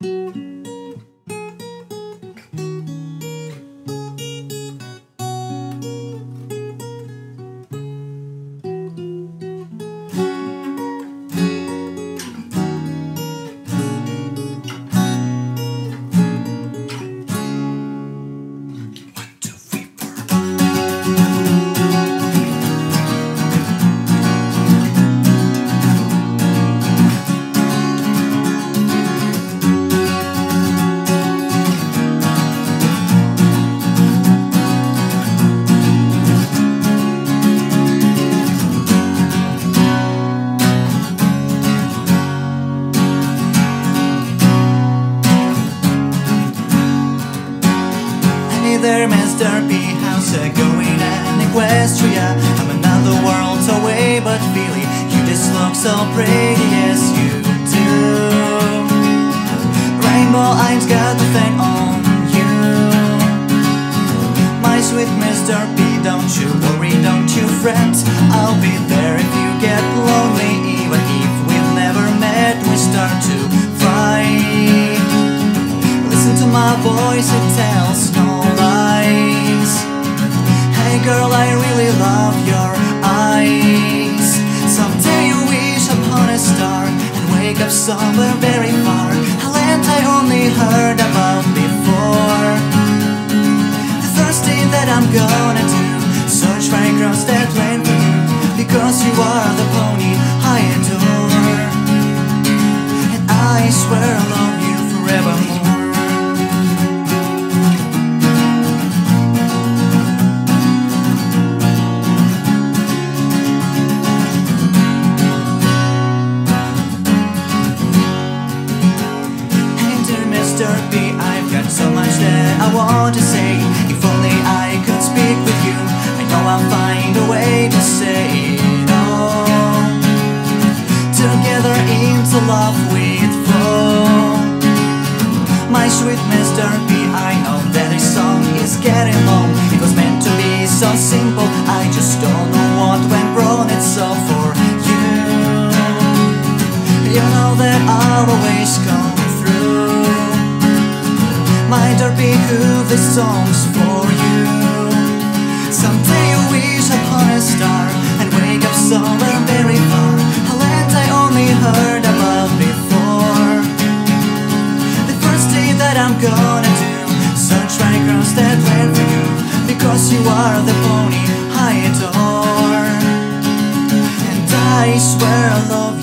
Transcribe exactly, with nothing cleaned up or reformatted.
There, Mister B, how's it going in Equestria? I'm another world away, but really, you just look so pretty, yes you do. Rainbow eyes got the thing on you. My sweet Mister B, don't you worry, don't you fret. I'll be there if you get lonely, even if we've never met. We start to fight. Listen to my voice, it tells no lies. Hey girl, I really love your eyes. Someday you wish upon a star and wake up somewhere very far, a land I only heard about before. The first thing that I'm gonna do, search right across that land for you, because you are the pony I adore. And I swear I love you forevermore. I've got so much that I want to say. If only I could speak with you, I know I'll find a way to say it all. Together into love with flow. My sweet Mister B, I know that this song is getting long. It was meant to be so simple, I just don't know what went wrong. It's all for you. You know that I'll always come through. My derby hoof, this song's for you. Someday you wish upon a star and wake up somewhere very far, a land I only heard about before. The first thing that I'm gonna do, search right across that land for you, because you are the pony I adore. And I swear I love you